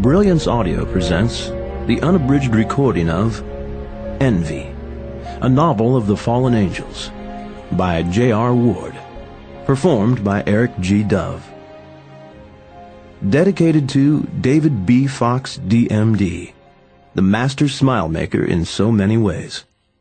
Brilliance Audio presents the unabridged recording of Envy, a novel of the fallen angels, by J.R. Ward, performed by Eric G. Dove. Dedicated to David B. Fox, D.M.D., the master smile maker in so many ways.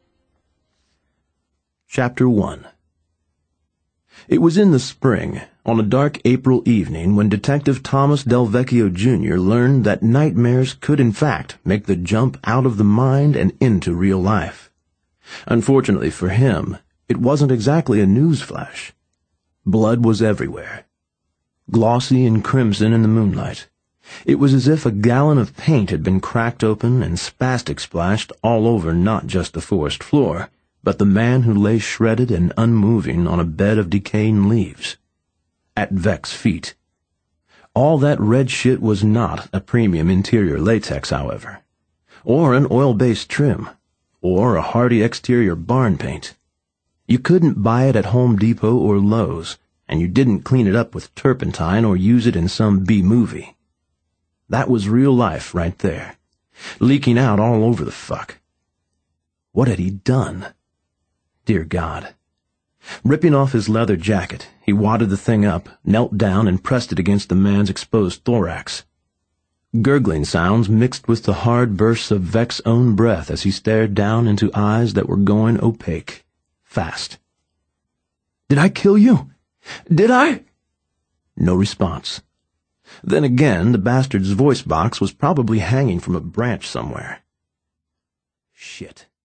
Chapter 1. It was in the spring, on a dark April evening, when Detective Thomas Del Vecchio, Jr. learned that nightmares could in fact make the jump out of the mind and into real life. Unfortunately for him, it wasn't exactly a news flash. Blood was everywhere, glossy and crimson in the moonlight. It was as if a gallon of paint had been cracked open and spastic splashed all over not just the forest floor, but the man who lay shredded and unmoving on a bed of decaying leaves. At Vec's feet. All that red shit was not a premium interior latex, however, or an oil-based trim, or a hardy exterior barn paint. You couldn't buy it at Home Depot or Lowe's, and you didn't clean it up with turpentine or use it in some B-movie. That was real life right there, leaking out all over the fuck. What had he done? Dear God. Ripping off his leather jacket, he wadded the thing up, knelt down, and pressed it against the man's exposed thorax. Gurgling sounds mixed with the hard bursts of Vec's own breath as he stared down into eyes that were going opaque, fast. "Did I kill you? Did I?" No response. Then again, the bastard's voice box was probably hanging from a branch somewhere. Shit.